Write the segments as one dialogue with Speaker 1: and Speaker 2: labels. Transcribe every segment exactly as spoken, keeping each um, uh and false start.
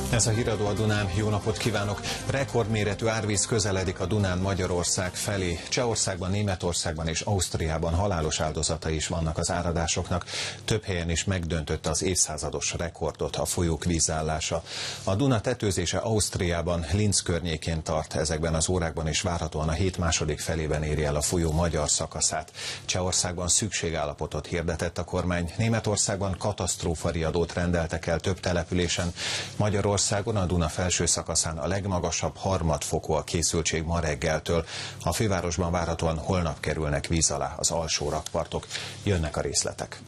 Speaker 1: Ez a Híradó a Dunán, jó napot kívánok! Rekordméretű árvíz közeledik a Dunán Magyarország felé. Csehországban, Németországban és Ausztriában halálos áldozatai is vannak az áradásoknak. Több helyen is megdöntötte az évszázados rekordot a folyók vízállása. A Duna tetőzése Ausztriában, Linz környékén tart. Ezekben az órákban is várhatóan a hét második felében éri el a folyó magyar szakaszát. Csehországban szükségállapotot hirdetett a kormány. Németországban katasztrófariadót rendeltek el több településen. Magyarországon a Duna felső szakaszán a legmagasabb harmadfokú a készültség ma reggeltől. A fővárosban várhatóan holnap kerülnek víz alá az alsó rakpartok. Jönnek a részletek.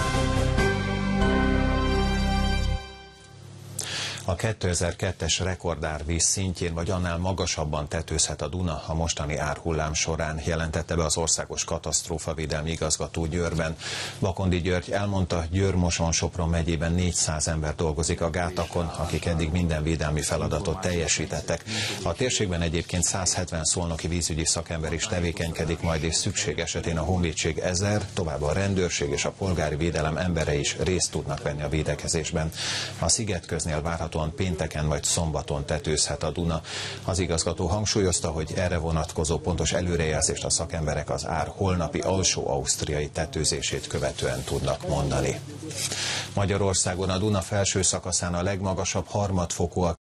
Speaker 1: A kétezer-kettes rekordárvíz szintjén vagy annál magasabban tetőzhet a Duna a mostani árhullám során, jelentette be az Országos Katasztrófavédelmi Igazgató Győrben. Bakondi György elmondta, Győr-Moson-Sopron megyében négyszáz ember dolgozik a gátakon, akik eddig minden védelmi feladatot teljesítettek. A térségben egyébként száz hetven szolnoki vízügyi szakember is tevékenykedik majd, és szükség esetén a honvédség ezer, továbbá a rendőrség és a polgári védelem emberei is részt tudnak venni a védekezésben. A Szigetköznél várható pénteken vagy szombaton tetőzhet a Duna. Az igazgató hangsúlyozta, hogy erre vonatkozó pontos előrejelzést a szakemberek az ár holnapi alsó ausztriai tetőzését követően tudnak mondani. Magyarországon a Duna felső szakaszán a legmagasabb harmadfokú a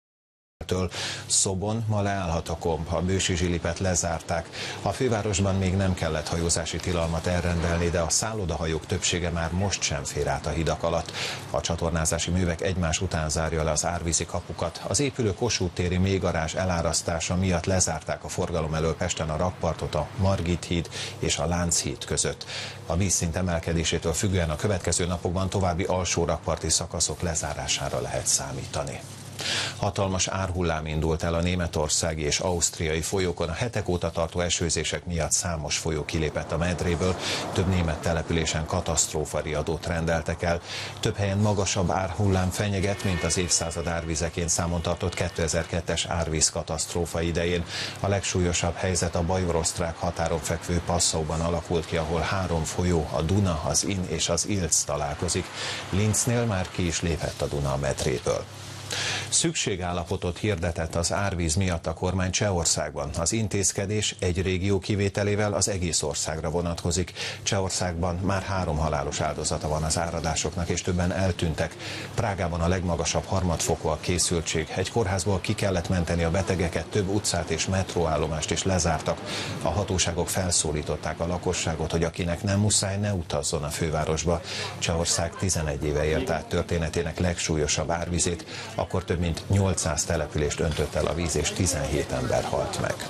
Speaker 1: Szobon ma leállhat a komp, a Bősi Zsilipet lezárták. A fővárosban még nem kellett hajózási tilalmat elrendelni, de a szállodahajók többsége már most sem fér át a hidak alatt. A csatornázási művek egymás után zárja le az árvízi kapukat. Az épülő Kossuth téri mélygarázs elárasztása miatt lezárták a forgalom elől Pesten a rakpartot a Margit híd és a Lánchíd között. A vízszint emelkedésétől függően a következő napokban további alsó rakparti szakaszok lezárására lehet számítani. Hatalmas árhullám indult el a németországi és ausztriai folyókon. A hetek óta tartó esőzések miatt számos folyó kilépett a medréből, több német településen katasztrófariadót rendeltek el. Több helyen magasabb árhullám fenyeget, mint az évszázad árvizeként számon tartott kétezer-kettes árvízkatasztrófa idején. A legsúlyosabb helyzet a bajor-osztrák határon fekvő Passauban alakult ki, ahol három folyó, a Duna, az Inn és az Ilz találkozik. Linznél már ki is lépett a Duna a medréből. Szükségállapotot hirdetett az árvíz miatt a kormány Csehországban. Az intézkedés egy régió kivételével az egész országra vonatkozik. Csehországban már három halálos áldozata van az áradásoknak, és többen eltűntek. Prágában a legmagasabb harmadfokú a készültség. Egy kórházból ki kellett menteni a betegeket, több utcát és metróállomást is lezártak. A hatóságok felszólították a lakosságot, hogy akinek nem muszáj, ne utazzon a fővárosba. Csehország tizenegy éve élt át történetének legsúlyosabb árvizét, akkor több mint nyolcszáz települést öntött el a víz, és tizenhét ember halt meg.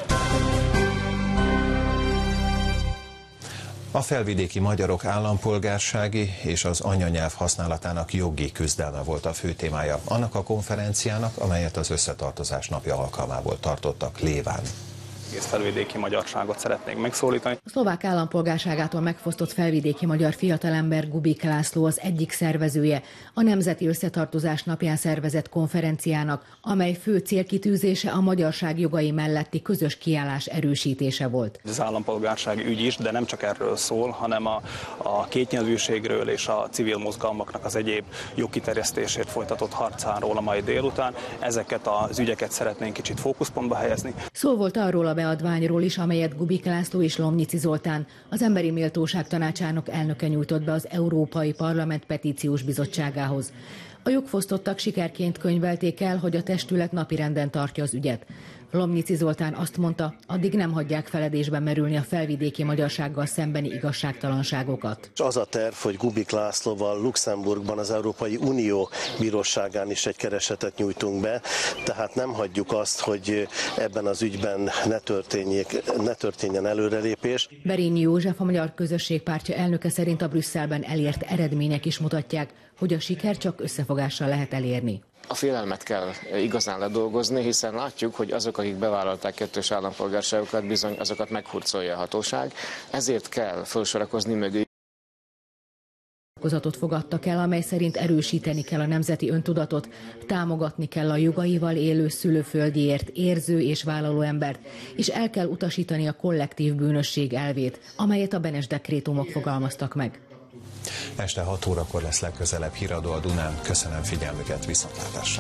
Speaker 1: A felvidéki magyarok állampolgársági és az anyanyelv használatának jogi küzdelme volt a fő témája annak a konferenciának, amelyet az Összetartozás napja alkalmából tartottak Léván.
Speaker 2: Egész felvidéki magyarságot szeretnénk megszólítani.
Speaker 3: A szlovák állampolgárságától megfosztott felvidéki magyar fiatalember Gubik László az egyik szervezője a Nemzeti Összetartozás napján szervezett konferenciának, amely fő célkitűzése a magyarság jogai melletti közös kiállás erősítése volt.
Speaker 2: Az állampolgársági ügy is, de nem csak erről szól, hanem a, a kétnyelvűségről és a civil mozgalmaknak az egyéb jogkiterjesztésért folytatott harcáról a mai délután. Ezeket az ügyeket szeretnénk kicsit fókuszpontba helyezni.
Speaker 3: Szó volt arról a beadványról is, amelyet Gubik László és Lomnici Zoltán, az Emberi Méltóság Tanácsának elnöke nyújtott be az Európai Parlament Petíciós Bizottságához. A jogfosztottak sikerként könyvelték el, hogy a testület napirenden tartja az ügyet. Lomnici Zoltán azt mondta, addig nem hagyják feledésbe merülni a felvidéki magyarsággal szembeni igazságtalanságokat.
Speaker 4: Az a terv, hogy Gubik Lászlóval Luxemburgban az Európai Unió bíróságán is egy keresetet nyújtunk be, tehát nem hagyjuk azt, hogy ebben az ügyben ne, ne történjen előrelépés.
Speaker 3: Berényi József, a Magyar Közösség Pártja elnöke szerint a Brüsszelben elért eredmények is mutatják, hogy a siker csak összefogással lehet elérni.
Speaker 5: A félelmet kell igazán ledolgozni, hiszen látjuk, hogy azok, akik bevállalták kettős állampolgárságokat, bizony azokat meghurcolja a hatóság. Ezért kell felsorakozni mögé.
Speaker 3: Nyilatkozatot fogadtak el, amely szerint erősíteni kell a nemzeti öntudatot, támogatni kell a jogaival élő szülőföldjéért érző és vállaló embert, és el kell utasítani a kollektív bűnösség elvét, amelyet a Benes dekrétumok fogalmaztak meg.
Speaker 1: Este hat órakor lesz legközelebb híradó a Dunán. Köszönöm figyelmüket, viszontlátásra!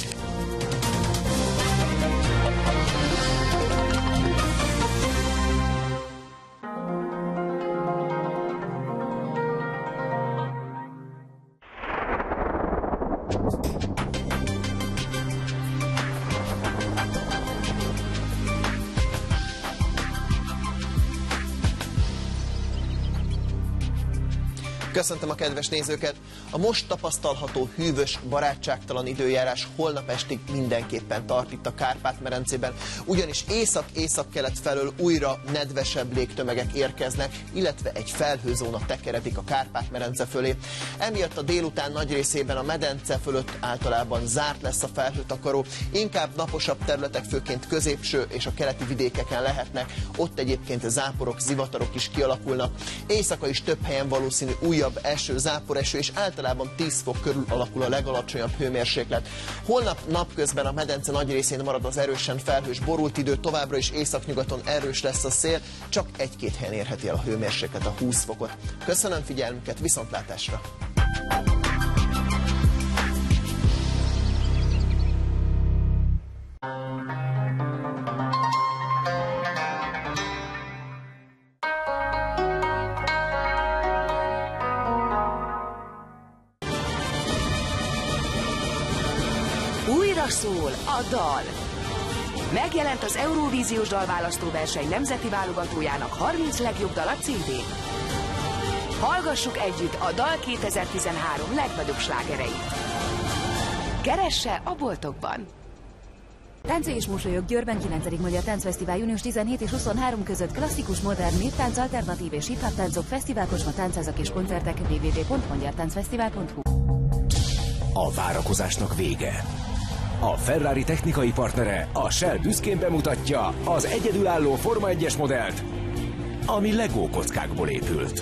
Speaker 6: Köszöntöm a kedves nézőket! A most tapasztalható hűvös, barátságtalan időjárás holnap estig mindenképpen tart itt a Kárpát-medencében, ugyanis észak-északkelet felől újra nedvesebb légtömegek érkeznek, illetve egy felhőzóna tekeredik a Kárpát-medence fölé. Emiatt a délután nagy részében a medence fölött általában zárt lesz a felhőtakaró, inkább naposabb területek, főként középső és a keleti vidékeken lehetnek, ott egyébként záporok, zivatarok is kialakulnak. Éjszaka is több helyen valószínű újabb eső, záporeső, és általában tíz fok körül alakul a legalacsonyabb hőmérséklet. Holnap napközben a medence nagy részén marad az erősen felhős borult idő, továbbra is északnyugaton erős lesz a szél, csak egy-két helyen érheti el a hőmérséklet a húsz fokot. Köszönöm figyelmüket, viszontlátásra!
Speaker 7: Újra szól a dal. Megjelent az Eurovíziós dalválasztóverseny nemzeti válogatójának harminc legjobb dala cé dé. Hallgassuk együtt a dal kétezer-tizenhárom legnagyobb slágereit. Keresse a boltokban!
Speaker 8: Táncolj és mosolyog Győrben kilencedik Magyar Táncfesztivál június tizenhét és huszonhárom között klasszikus, modern, néptánc, alternatív és hip-hop táncok, fesztiválkocsma, táncázak és koncertek double-u double-u double-u pont magyar táncfesztivál pont hu.
Speaker 9: A várakozásnak vége. A Ferrari technikai partnere, a Shell büszkén bemutatja az egyedülálló Forma egyes modellt, ami Lego kockákból épült.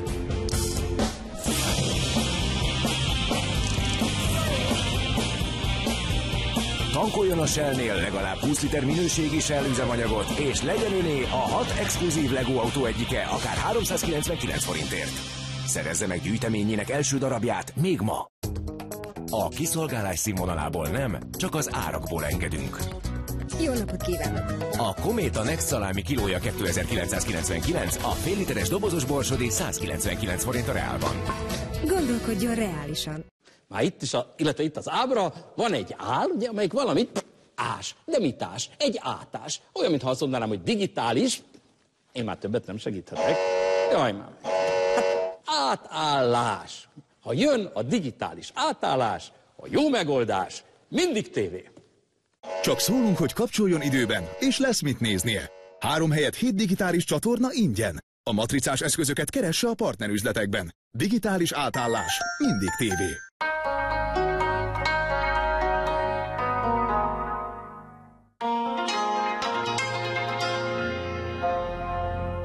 Speaker 9: Tankoljon a Shellnél legalább húsz liter minőségi Shell üzemanyagot, és legyen öné a hat exkluzív Lego autó egyike akár háromszázkilencvenkilenc forintért. Szerezze meg gyűjteményének első darabját még ma. A kiszolgálás színvonalából nem, csak az árakból engedünk.
Speaker 10: Jó napot kívánok!
Speaker 9: A Kométa Next szalámi kilója kétezer-kilencszázkilencvenkilenc, a fél literes dobozos borsodi százkilencvenkilenc forint a reálban.
Speaker 10: Gondolkodjon reálisan.
Speaker 11: Már itt is, a, illetve itt az ábra van egy ál, ugye, amelyik valamit ás, de mit ás? Egy átás. Olyan, mintha azt mondanám, hogy digitális, én már többet nem segíthetek. Jaj már. Hát átállás. Ha jön a digitális átállás, a jó megoldás, mindig tévé.
Speaker 12: Csak szólunk, hogy kapcsoljon időben, és lesz mit néznie. Három helyett hét digitális csatorna ingyen. A matricás eszközöket keresse a partnerüzletekben. Digitális átállás, mindig tévé.